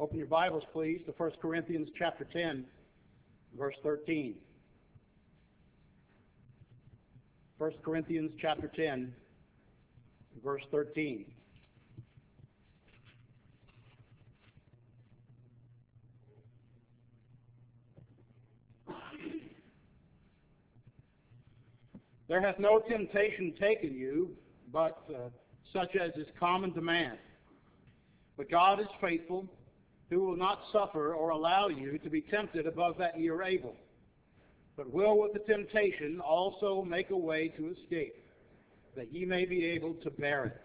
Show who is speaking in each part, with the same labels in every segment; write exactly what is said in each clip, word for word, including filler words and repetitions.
Speaker 1: Open your Bibles, please, to First Corinthians chapter ten, verse thirteen. First Corinthians chapter ten, verse thirteen. There hath no temptation taken you, but uh, such as is common to man. But God is faithful, who will not suffer or allow you to be tempted above that ye are able, but will with the temptation also make a way to escape, that ye may be able to bear it.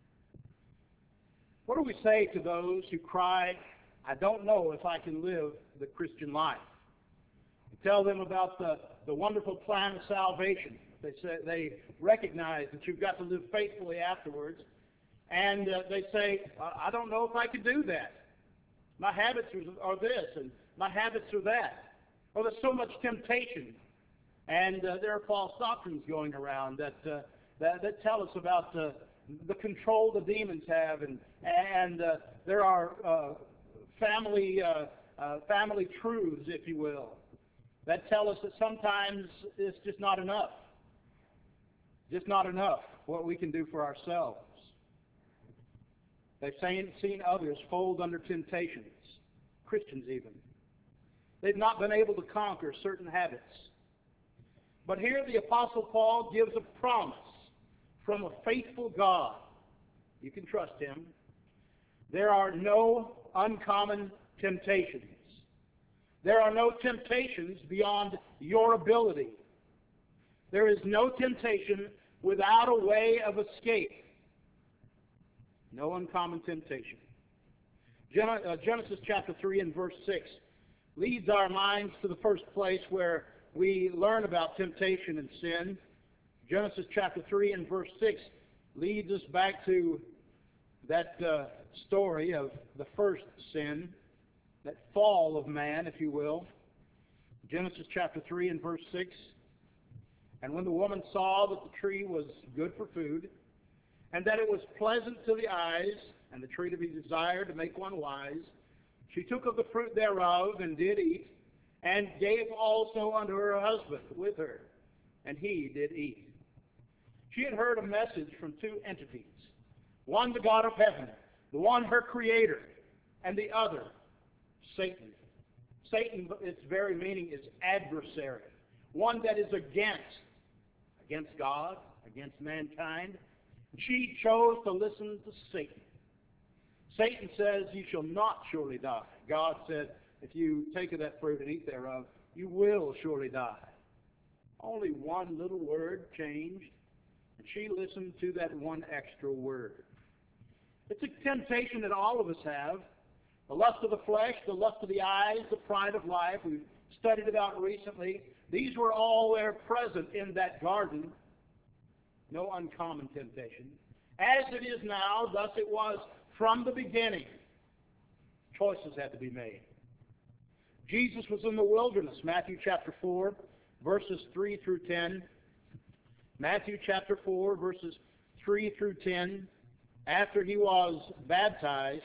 Speaker 1: What do we say to those who cry, I don't know if I can live the Christian life? We tell them about the, the wonderful plan of salvation. They say they recognize that you've got to live faithfully afterwards, and uh, they say, I don't know if I can do that. My habits are, are this, and my habits are that. Oh, there's so much temptation, and uh, there are false doctrines going around that uh, that, that tell us about uh, the control the demons have, and and uh, there are uh, family uh, uh, family truths, if you will, that tell us that sometimes it's just not enough. Just not enough what we can do for ourselves. They've seen, seen others fold under temptations, Christians even. They've not been able to conquer certain habits. But here the Apostle Paul gives a promise from a faithful God. You can trust him. There are no uncommon temptations. There are no temptations beyond your ability. There is no temptation without a way of escape. No uncommon temptation. Genesis chapter three and verse six leads our minds to the first place where we learn about temptation and sin. Genesis chapter three and verse six leads us back to that uh, story of the first sin, that fall of man, if you will. Genesis chapter three and verse six. And when the woman saw that the tree was good for food, and that it was pleasant to the eyes, and the tree to be desired to make one wise, she took of the fruit thereof, and did eat, and gave also unto her husband with her, and he did eat. She had heard a message from two entities, one the God of heaven, the one her creator, and the other Satan. Satan, its very meaning is adversary, one that is against, against God, against mankind. She chose to listen to Satan. Satan says, you shall not surely die. God said, if you take of that fruit and eat thereof, you will surely die. Only one little word changed, and she listened to that one extra word. It's a temptation that all of us have. The lust of the flesh, the lust of the eyes, the pride of life. We've studied about recently. These were all there present in that garden. No uncommon temptation. As it is now, thus it was from the beginning. Choices had to be made. Jesus was in the wilderness, Matthew chapter four, verses three through ten. Matthew chapter four, verses three through ten. After he was baptized,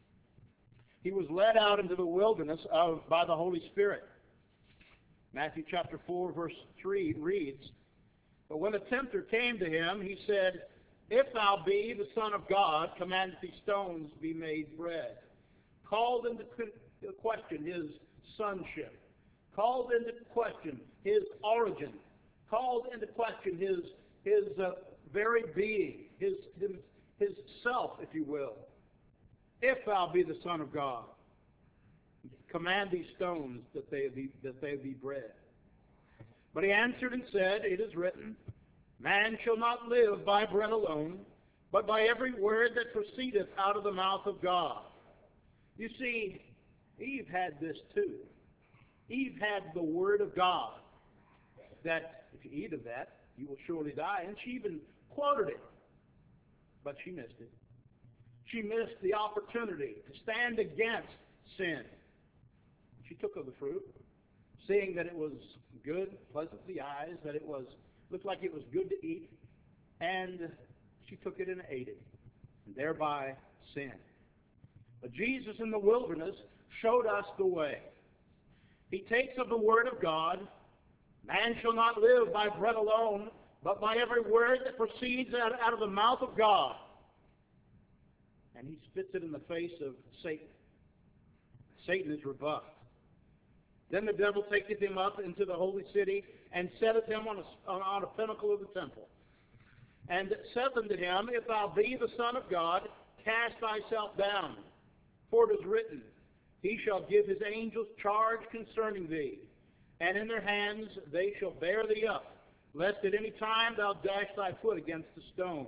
Speaker 1: he was led out into the wilderness of, by the Holy Spirit. Matthew chapter four, verse three reads, But when the tempter came to him, he said, If thou be the Son of God, command that these stones be made bread. Called into question his sonship. Called into question his origin. Called into question his, his uh, very being, his, his, his self, if you will. If thou be the Son of God, command these stones that they be, that they be bread. But he answered and said, It is written, Man shall not live by bread alone, but by every word that proceedeth out of the mouth of God. You see, Eve had this too. Eve had the Word of God, that if you eat of that, you will surely die. And she even quoted it, but she missed it. She missed the opportunity to stand against sin. She took of the fruit, seeing that it was good, pleasant to the eyes, that it was looked like it was good to eat, and she took it and ate it, and thereby sinned. But Jesus in the wilderness showed us the way. He takes of the Word of God, man shall not live by bread alone, but by every word that proceeds out, out of the mouth of God. And he spits it in the face of Satan. Satan is rebuffed. Then the devil taketh him up into the holy city, and setteth him on a, on a pinnacle of the temple. And saith unto him, If thou be the Son of God, cast thyself down. For it is written, He shall give his angels charge concerning thee, and in their hands they shall bear thee up, lest at any time thou dash thy foot against a stone.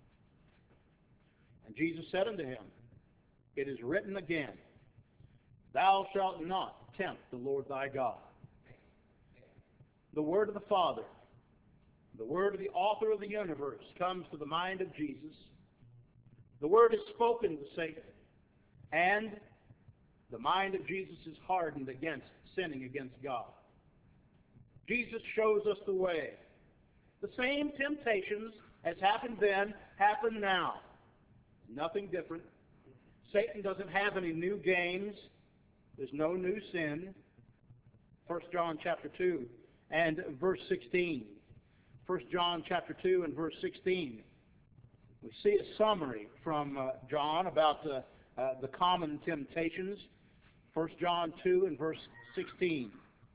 Speaker 1: And Jesus said unto him, It is written again, Thou shalt not tempt the Lord thy God. The word of the Father, the word of the author of the universe, comes to the mind of Jesus. The word is spoken to Satan, and the mind of Jesus is hardened against sinning against God. Jesus shows us the way. The same temptations as happened then happen now. Nothing different. Satan doesn't have any new games. There's no new sin. First John chapter two and verse sixteen. First John chapter two and verse sixteen. We see a summary from uh, John about uh, uh, the common temptations. First John two and verse sixteen.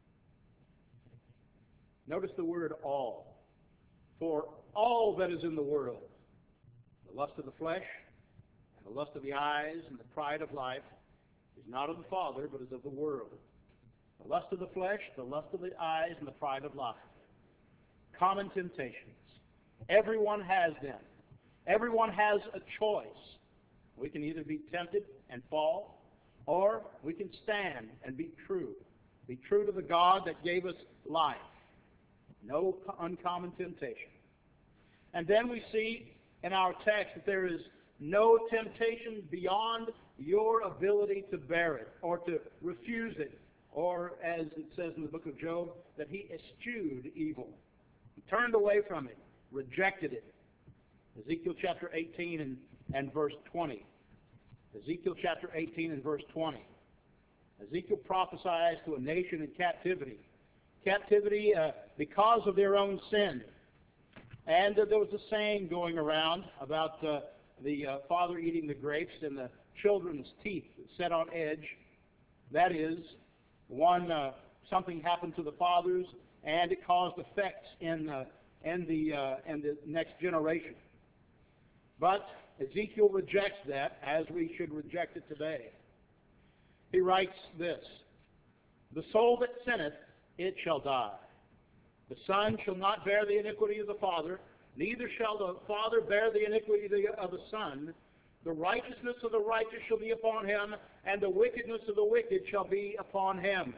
Speaker 1: Notice the word all. For all that is in the world, the lust of the flesh, and the lust of the eyes, and the pride of life, is not of the Father, but is of the world. The lust of the flesh, the lust of the eyes, and the pride of life. Common temptations. Everyone has them. Everyone has a choice. We can either be tempted and fall, or we can stand and be true. Be true to the God that gave us life. No uncommon temptation. And then we see in our text that there is no temptation beyond your ability to bear it or to refuse it, or as it says in the book of Job, that he eschewed evil. He turned away from it, rejected it. Ezekiel chapter eighteen and, and verse twenty. Ezekiel chapter eighteen and verse twenty. Ezekiel prophesies to a nation in captivity. Captivity uh, because of their own sin. And uh, there was a saying going around about uh, the uh, father eating the grapes and the children's teeth set on edge. That is, one uh, something happened to the fathers, and it caused effects in uh, in the uh, in the next generation. But Ezekiel rejects that, as we should reject it today. He writes this: The soul that sinneth, it shall die. The son shall not bear the iniquity of the father, neither shall the father bear the iniquity of the son. The righteousness of the righteous shall be upon him, and the wickedness of the wicked shall be upon him.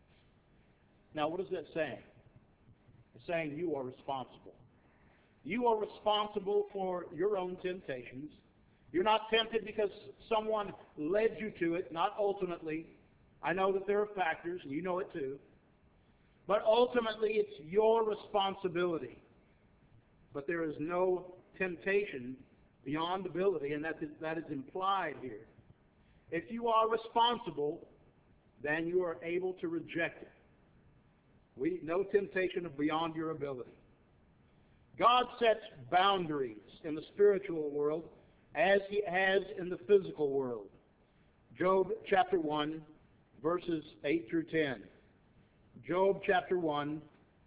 Speaker 1: Now, what is that saying? It's saying you are responsible. You are responsible for your own temptations. You're not tempted because someone led you to it, not ultimately. I know that there are factors, and you know it too. But ultimately, it's your responsibility. But there is no temptation beyond ability, and that is, that is implied here. If you are responsible, then you are able to reject it. We, no temptation of beyond your ability. God sets boundaries in the spiritual world as He has in the physical world. Job chapter one, verses eight through ten. Job chapter one,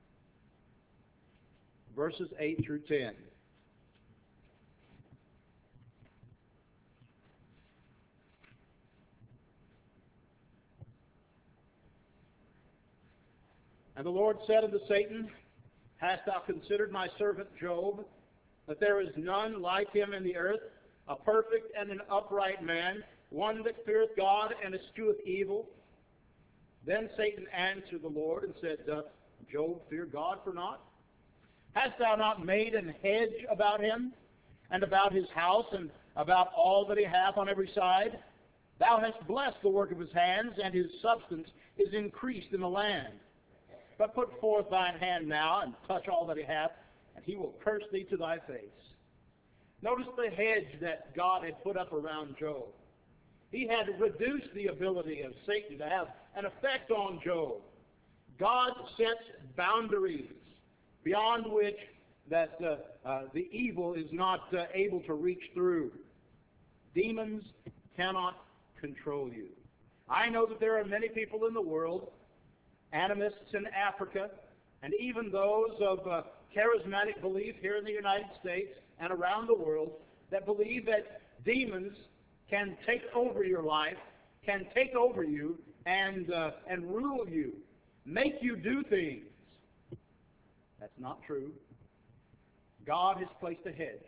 Speaker 1: verses eight through ten. And the Lord said unto Satan, Hast thou considered my servant Job, that there is none like him in the earth, a perfect and an upright man, one that feareth God and escheweth evil? Then Satan answered the Lord and said, Doth Job fear God for naught? Hast thou not made an hedge about him, and about his house, and about all that he hath on every side? Thou hast blessed the work of his hands, and his substance is increased in the land. But put forth thine hand now, and touch all that he hath, and he will curse thee to thy face. Notice the hedge that God had put up around Job. He had reduced the ability of Satan to have an effect on Job. God sets boundaries beyond which that uh, uh, the evil is not uh, able to reach through. Demons cannot control you. I know that there are many people in the world, animists in Africa, and even those of uh, charismatic belief here in the United States and around the world, that believe that demons can take over your life, can take over you, and uh, and rule you, make you do things. That's not true. God has placed a hedge.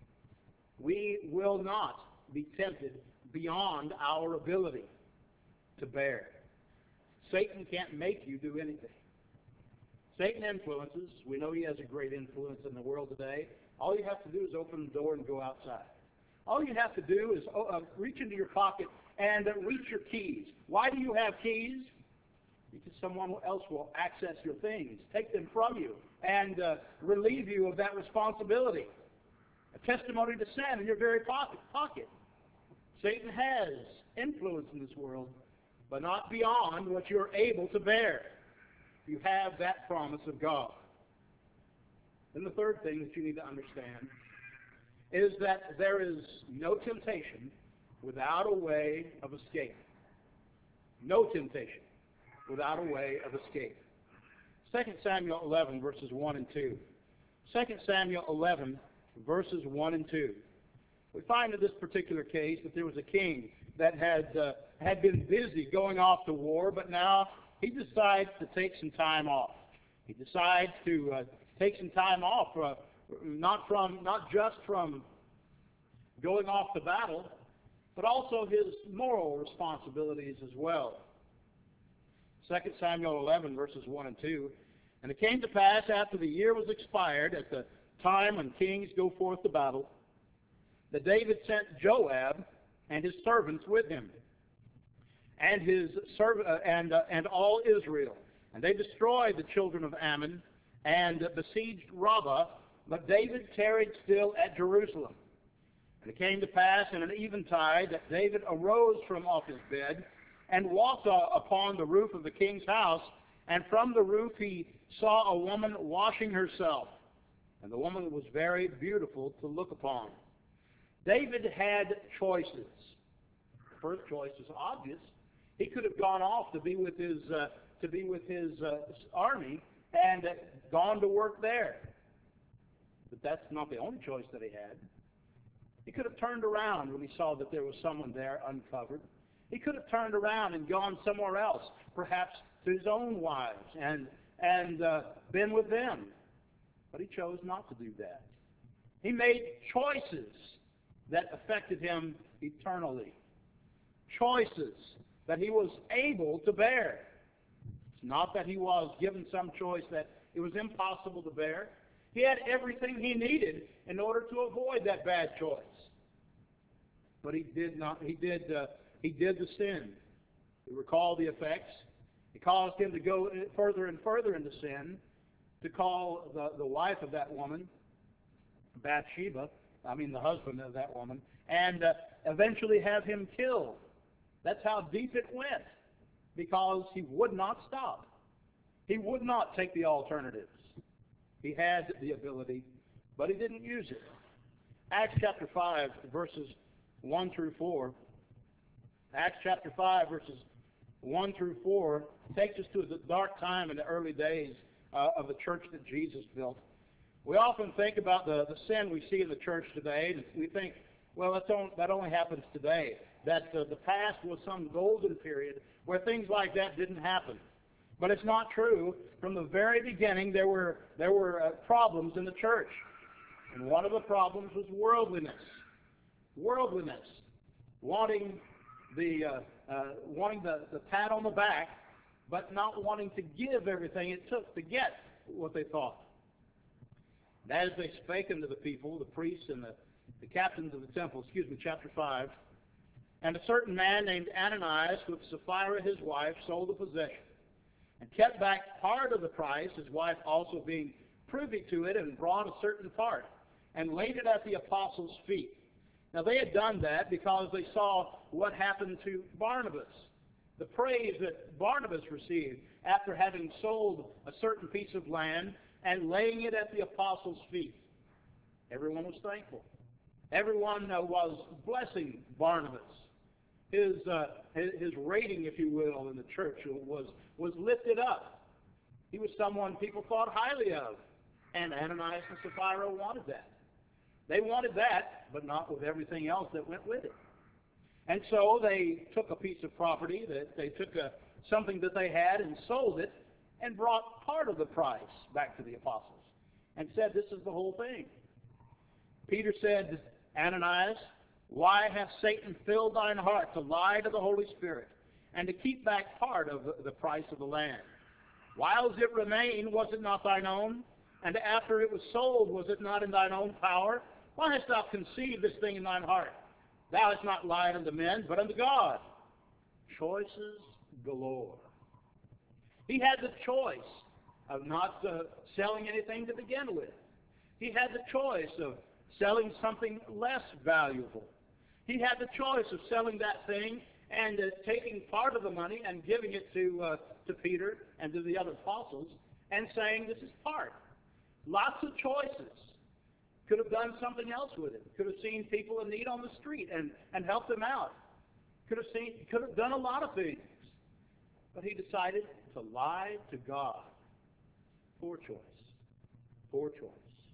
Speaker 1: We will not be tempted beyond our ability to bear. Satan can't make you do anything. Satan influences. We know he has a great influence in the world today. All you have to do is open the door and go outside. All you have to do is uh, reach into your pocket and uh, reach your keys. Why do you have keys? Because someone else will access your things, take them from you, and uh, relieve you of that responsibility. A testimony to sin in your very pocket. pocket. Satan has influence in this world, but not beyond what you're able to bear. You have that promise of God. Then the third thing that you need to understand is that there is no temptation without a way of escape. No temptation without a way of escape. Second Samuel eleven, verses one and two. Second Samuel eleven, verses one and two. We find in this particular case that there was a king that had uh, had been busy going off to war, but now he decides to take some time off. He decides to uh, take some time off, uh, not from, not just from going off to battle, but also his moral responsibilities as well. Second Samuel eleven, verses one and two. And it came to pass after the year was expired, at the time when kings go forth to battle, that David sent Joab and his servants with him, and his serv- uh, and uh, and all Israel, and they destroyed the children of Ammon and uh, besieged Rabbah. But David tarried still at Jerusalem. And it came to pass in an eventide that David arose from off his bed and walked uh, upon the roof of the king's house, and from the roof he saw a woman washing herself, and the woman was very beautiful to look upon. David had choices. The first choice is obvious. He could have gone off to be with his uh, to be with his uh, army and uh, gone to work there. But that's not the only choice that he had. He could have turned around when he saw that there was someone there uncovered. He could have turned around and gone somewhere else, perhaps to his own wives, and and uh, been with them. But he chose not to do that. He made choices that affected him eternally. Choices that he was able to bear. It's not that he was given some choice that it was impossible to bear. He had everything he needed in order to avoid that bad choice. But he did not. He did. Uh, he did the sin. You recall the effects. It caused him to go further and further into sin, to call the, the wife of that woman Bathsheba, I mean the husband of that woman, and uh, eventually have him killed. That's how deep it went, because he would not stop. He would not take the alternatives. He had the ability, but he didn't use it. Acts chapter five, verses one through four. Acts chapter five, verses one through four, takes us to the dark time in the early days uh, of the church that Jesus built. We often think about the, the sin we see in the church today, and we think, well, that's only, that only happens today. That uh, the past was some golden period where things like that didn't happen. But it's not true. From the very beginning, there were there were uh, problems in the church, and one of the problems was worldliness. Worldliness, wanting the uh, uh, wanting the, the pat on the back, but not wanting to give everything it took to get what they thought. And as they spake unto the people, the priests and the, the captains of the temple, excuse me, chapter five, and a certain man named Ananias with Sapphira his wife sold a possession, and kept back part of the price, his wife also being privy to it, and brought a certain part, and laid it at the apostles' feet. Now, they had done that because they saw what happened to Barnabas. The praise that Barnabas received after having sold a certain piece of land and laying it at the apostles' feet. Everyone was thankful. Everyone uh, was blessing Barnabas. His, uh, his his rating, if you will, in the church was, was lifted up. He was someone people thought highly of. And Ananias and Sapphira wanted that. They wanted that, but not with everything else that went with it. And so they took a piece of property, that they took a, something that they had and sold it, and brought part of the price back to the apostles and said, this is the whole thing. Peter said, Ananias, why hath Satan filled thine heart to lie to the Holy Spirit and to keep back part of the, the price of the land? Whiles it remained, was it not thine own? And after it was sold, was it not in thine own power? Why hast thou conceived this thing in thine heart? Thou hast not lied unto men, but unto God. Choices galore. He had the choice of not uh, selling anything to begin with. He had the choice of selling something less valuable. He had the choice of selling that thing and uh, taking part of the money and giving it to, uh, to Peter and to the other apostles and saying, this is part. Lots of choices. Could have done something else with it. Could have seen people in need on the street and, and helped them out. Could have seen, could have done a lot of things. But he decided to lie to God. Poor choice. Poor choice.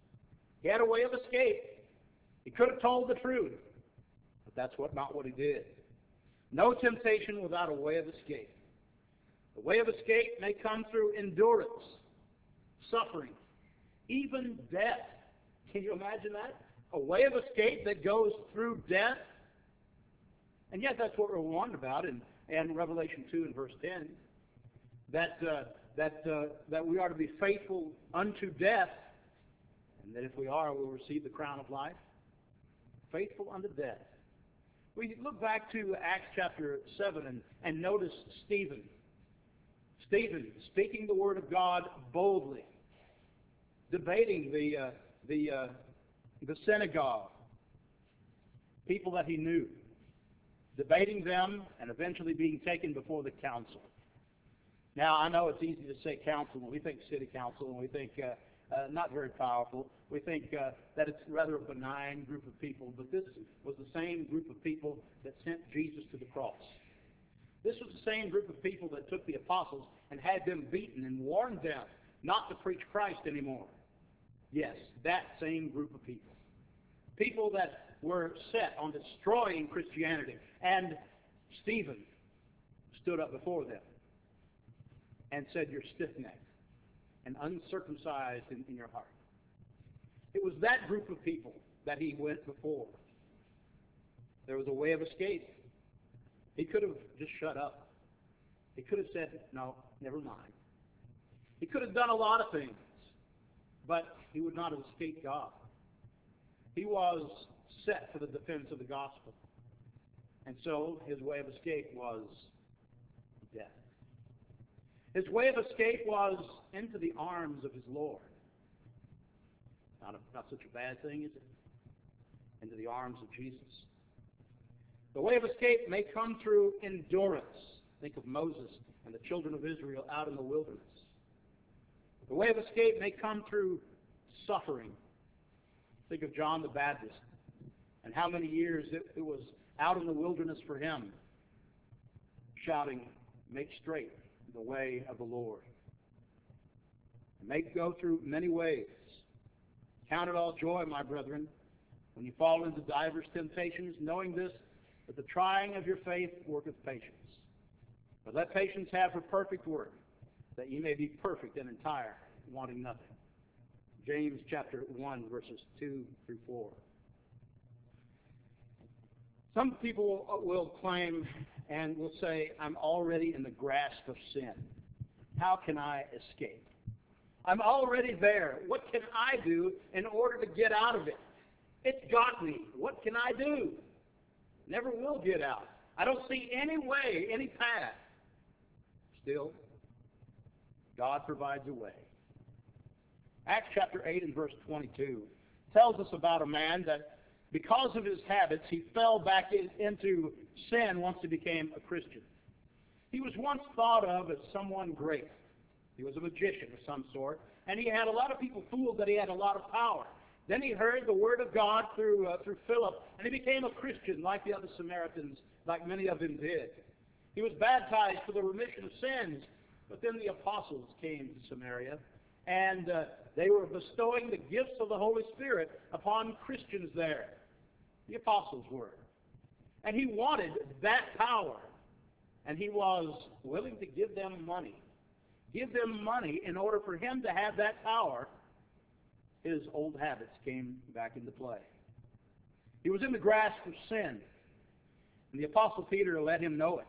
Speaker 1: He had a way of escape. He could have told the truth. But that's what not what he did. No temptation without a way of escape. The way of escape may come through endurance, suffering, even death. Can you imagine that? A way of escape that goes through death? And yet that's what we're warned about in, in Revelation two and verse ten. That, uh, that, uh, that we are to be faithful unto death, and that if we are, we'll receive the crown of life. Faithful unto death. We look back to Acts chapter seven and, and notice Stephen. Stephen speaking the word of God boldly, debating the uh, the uh, the synagogue, people that he knew, debating them and eventually being taken before the council. Now, I know it's easy to say council when we think city council and we think uh, uh, not very powerful. We think uh, that it's rather a benign group of people, but this was the same group of people that sent Jesus to the cross. This was the same group of people that took the apostles and had them beaten and warned them not to preach Christ anymore. Yes, that same group of people. People that were set on destroying Christianity. And Stephen stood up before them and said, you're stiff-necked and uncircumcised in, in your heart. It was that group of people that he went before. There was a way of escape. He could have just shut up. He could have said, no, never mind. He could have done a lot of things, but he would not have escaped God. He was set for the defense of the gospel. And so his way of escape was death. His way of escape was into the arms of his Lord. Not, a, not such a bad thing, is it? Into the arms of Jesus. The way of escape may come through endurance. Think of Moses and the children of Israel out in the wilderness. The way of escape may come through suffering. Think of John the Baptist and how many years it, it was out in the wilderness for him, shouting, make straight the way of the Lord. It may go through many ways. Count it all joy, my brethren, when you fall into divers temptations, knowing this, that the trying of your faith worketh patience. But let patience have her perfect work, that ye may be perfect and entire, wanting nothing. James chapter one, verses two through four. Some people will claim and will say, I'm already in the grasp of sin. How can I escape? I'm already there. What can I do in order to get out of it? It's got me. What can I do? Never will get out. I don't see any way, any path. Still, God provides a way. Acts chapter eight and verse twenty-two tells us about a man that because of his habits, he fell back in, into sin once he became a Christian. He was once thought of as someone great. He was a magician of some sort, and he had a lot of people fooled that he had a lot of power. Then he heard the word of God through uh, through Philip, and he became a Christian like the other Samaritans, like many of them did. He was baptized for the remission of sins, but then the apostles came to Samaria, and uh, they were bestowing the gifts of the Holy Spirit upon Christians there. The apostles were. And he wanted that power, and he was willing to give them money. Give them money in order for him to have that power. His old habits came back into play. He was in the grasp of sin, and the Apostle Peter let him know it.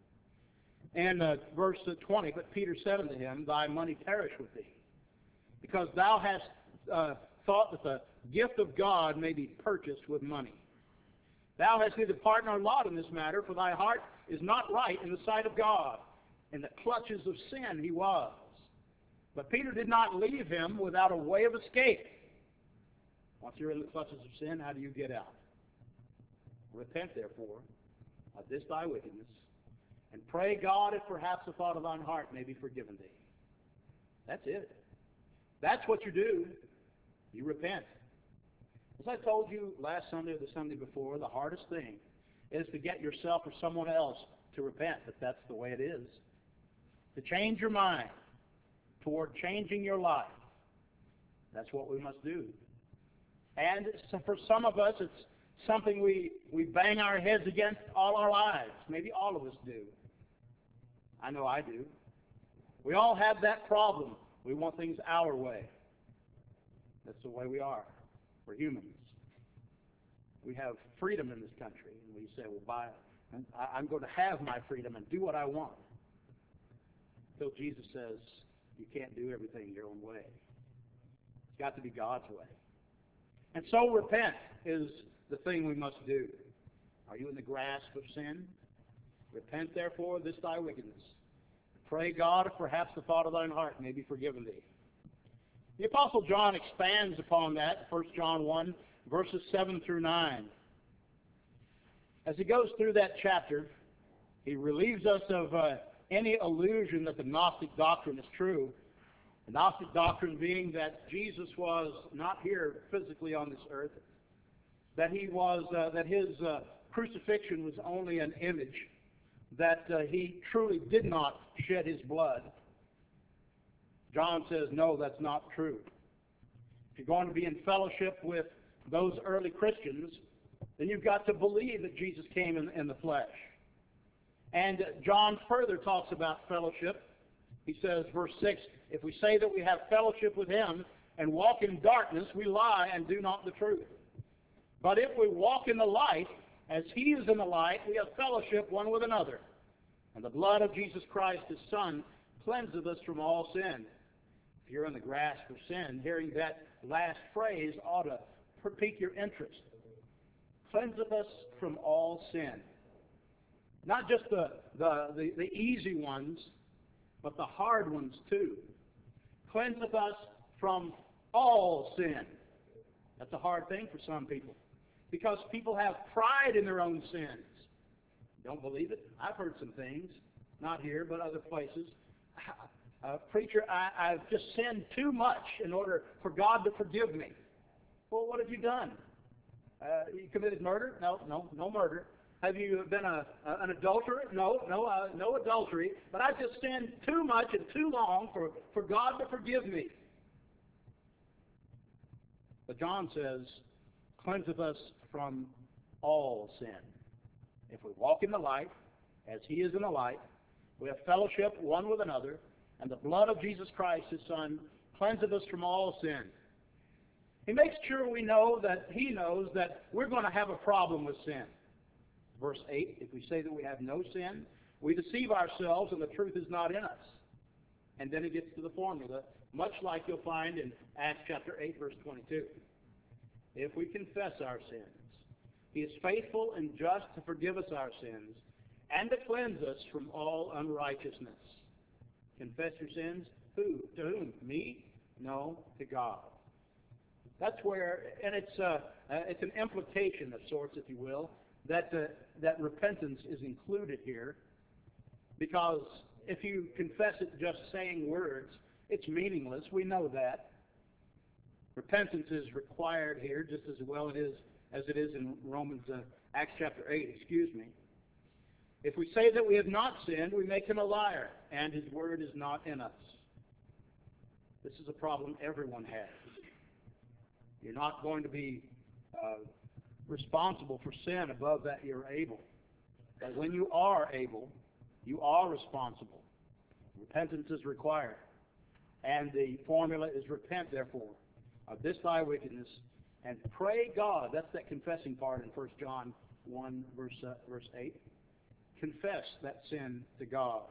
Speaker 1: And uh, verse twenty, but Peter said unto him, thy money perish with thee, because thou hast uh, thought that the gift of God may be purchased with money. Thou hast neither part nor lot in this matter, for thy heart is not right in the sight of God. In the clutches of sin he was. But Peter did not leave him without a way of escape. Once you're in the clutches of sin, how do you get out? Repent, therefore, of this thy wickedness, and pray God if perhaps the thought of thine heart may be forgiven thee. That's it. That's what you do. You repent. As I told you last Sunday or the Sunday before, the hardest thing is to get yourself or someone else to repent, but that's the way it is. To change your mind toward changing your life. That's what we must do. And so for some of us, it's something we, we bang our heads against all our lives. Maybe all of us do. I know I do. We all have that problem. We want things our way. That's the way we are. We're humans. We have freedom in this country. And we say, well, by, I'm going to have my freedom and do what I want. Until Jesus says, you can't do everything your own way. It's got to be God's way. And so repent is the thing we must do. Are you in the grasp of sin? Repent, therefore, of this thy wickedness. Pray God if perhaps the thought of thine heart may be forgiven thee. The Apostle John expands upon that, First John one, verses seven through nine. As he goes through that chapter, he relieves us of uh, any illusion that the Gnostic doctrine is true. The Gnostic doctrine being that Jesus was not here physically on this earth, that he was, uh, that his uh, crucifixion was only an image, that uh, he truly did not shed his blood. John says, no, that's not true. If you're going to be in fellowship with those early Christians, then you've got to believe that Jesus came in, in the flesh. And John further talks about fellowship. He says, verse six, if we say that we have fellowship with him and walk in darkness, we lie and do not the truth. But if we walk in the light, as he is in the light, we have fellowship one with another. And the blood of Jesus Christ, his Son, cleanseth us from all sin. If you're in the grasp of sin, hearing that last phrase ought to pique your interest. Cleanseth us from all sin. Not just the, the, the, the easy ones, but the hard ones too. Cleanseth us from all sin. That's a hard thing for some people, because people have pride in their own sins. Don't believe it? I've heard some things, not here, but other places. Uh, preacher, I, I've just sinned too much in order for God to forgive me. Well, what have you done? Uh, you committed murder? No, no, no murder. Have you been a, a, an adulterer? No, no, uh, no adultery. But I've just sinned too much and too long for, for God to forgive me. But John says, cleanseth us from all sin. If we walk in the light, as he is in the light, we have fellowship one with another, and the blood of Jesus Christ, his Son, cleanseth us from all sin. He makes sure we know that he knows that we're going to have a problem with sin. Verse eight, if we say that we have no sin, we deceive ourselves and the truth is not in us. And then he gets to the formula, much like you'll find in Acts chapter eight, verse twenty-two. If we confess our sins, he is faithful and just to forgive us our sins and to cleanse us from all unrighteousness. Confess your sins? Who? To whom? Me? No, to God. That's where, and it's uh, uh, it's an implication of sorts, if you will, that uh, that repentance is included here, because if you confess it just saying words, it's meaningless. We know that. Repentance is required here, just as well it is as it is in Romans, uh, Acts chapter eight. Excuse me. If we say that we have not sinned, we make him a liar, and his word is not in us. This is a problem everyone has. You're not going to be uh, responsible for sin above that you're able. But when you are able, you are responsible. Repentance is required. And the formula is repent, therefore, of this thy wickedness, and pray God. That's that confessing part in First John one, verse, uh, verse eight. Confess that sin to God.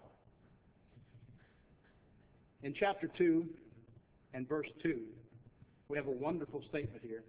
Speaker 1: In chapter two and verse two, we have a wonderful statement here.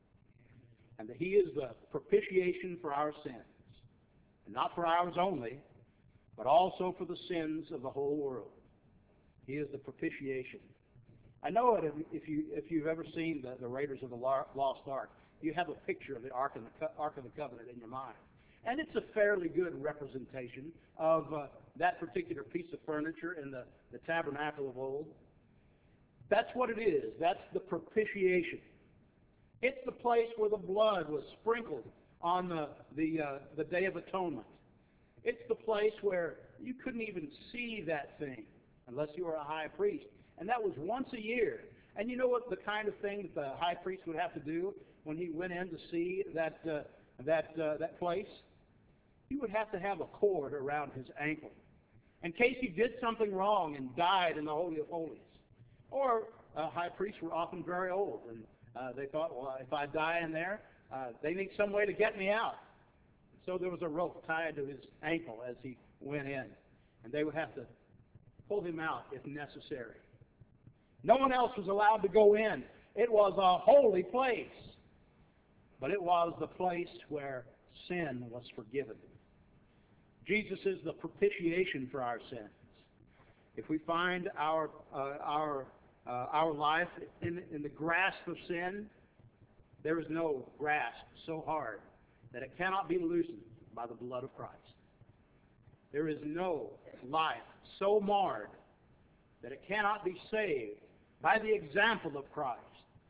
Speaker 1: And that he is the propitiation for our sins. And not for ours only, but also for the sins of the whole world. He is the propitiation. I know it if you if you've ever seen the, the Raiders of the Lost Ark, you have a picture of the Ark of the, Ark of the Covenant in your mind. And it's a fairly good representation of uh, that particular piece of furniture in the, the tabernacle of old. That's what it is. That's the propitiation. It's the place where the blood was sprinkled on the, the, uh, the Day of Atonement. It's the place where you couldn't even see that thing unless you were a high priest. And that was once a year. And you know what the kind of thing that the high priest would have to do when he went in to see that, uh, that, uh, that place? He would have to have a cord around his ankle in case he did something wrong and died in the Holy of Holies. Or uh, high priests were often very old, and uh, they thought, well, if I die in there, uh, they need some way to get me out. So there was a rope tied to his ankle as he went in, and they would have to pull him out if necessary. No one else was allowed to go in. It was a holy place, but it was the place where sin was forgiven. Jesus is the propitiation for our sins. If we find our uh, our uh, our life in, in the grasp of sin, there is no grasp so hard that it cannot be loosened by the blood of Christ. There is no life so marred that it cannot be saved by the example of Christ.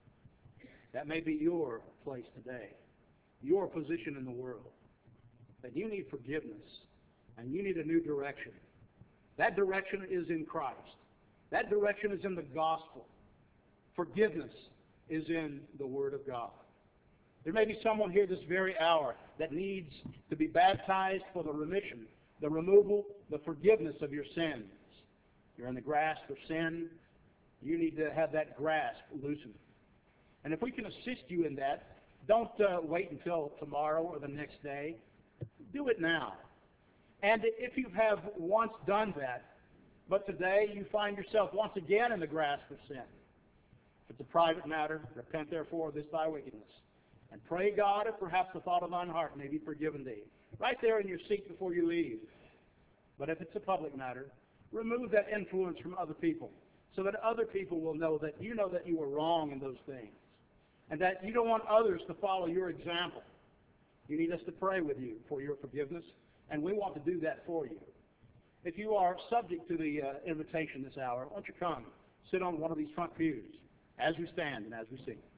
Speaker 1: That may be your place today, your position in the world, that you need forgiveness and you need a new direction. That direction is in Christ. That direction is in the gospel. Forgiveness is in the Word of God. There may be someone here this very hour that needs to be baptized for the remission, the removal, the forgiveness of your sins. You're in the grasp of sin. You need to have that grasp loosened. And if we can assist you in that, don't uh, wait until tomorrow or the next day. Do it now. And if you have once done that, but today you find yourself once again in the grasp of sin, if it's a private matter, repent therefore of this thy wickedness, and pray God if perhaps the thought of thine heart may be forgiven thee. Right there in your seat before you leave. But if it's a public matter, remove that influence from other people so that other people will know that you know that you were wrong in those things and that you don't want others to follow your example. You need us to pray with you for your forgiveness, and we want to do that for you. If you are subject to the uh, invitation this hour, why don't you come sit on one of these front pews as we stand and as we sing.